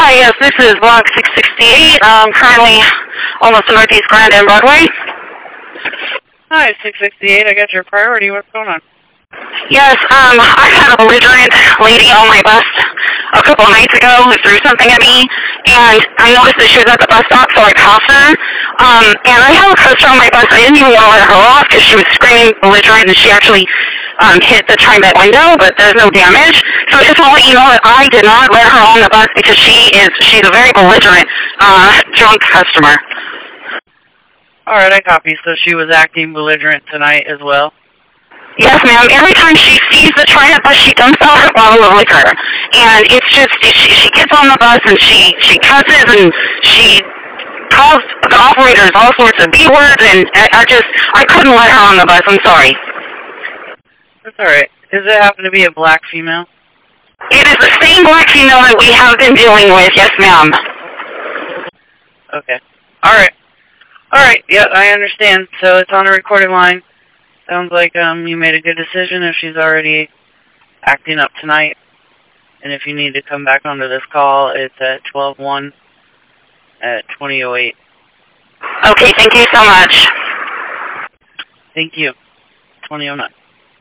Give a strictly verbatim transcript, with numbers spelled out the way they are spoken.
Hi, yes, this is Block six sixty-eight. Um, currently almost to Northeast Grand and Broadway. Hi, six sixty-eight. I got your priority. What's going on? Yes, um, I had a belligerent lady on my bus a couple of nights ago who threw something at me, and I noticed that she was at the bus stop, so I passed her. Um, and I have a coaster on my bus. I didn't even want to let her off because she was screaming belligerent, and she actually um, hit the TriMet window, but there's no damage. So I just want to let you know that I did not let her on the bus because she is she's a very belligerent, uh, drunk customer. All right, I copy. So she was acting belligerent tonight as well? Yes, ma'am. Every time she sees the TriMet bus, she dumps out her bottle of liquor. And it's just, she, she gets on the bus and she, she cusses and she calls the operators all sorts of B words, and I, I just, I couldn't let her on the bus. I'm sorry. That's all right. Does it happen to be a black female? It is the same black female that we have been dealing with. Yes, ma'am. Okay. All right. All right. Yeah, I understand. So it's on a recorded line. Sounds like um you made a good decision if she's already acting up tonight. And if you need to come back onto this call, it's at twelve one at twenty oh eight. Okay, thank you so much. Thank you. twenty oh nine.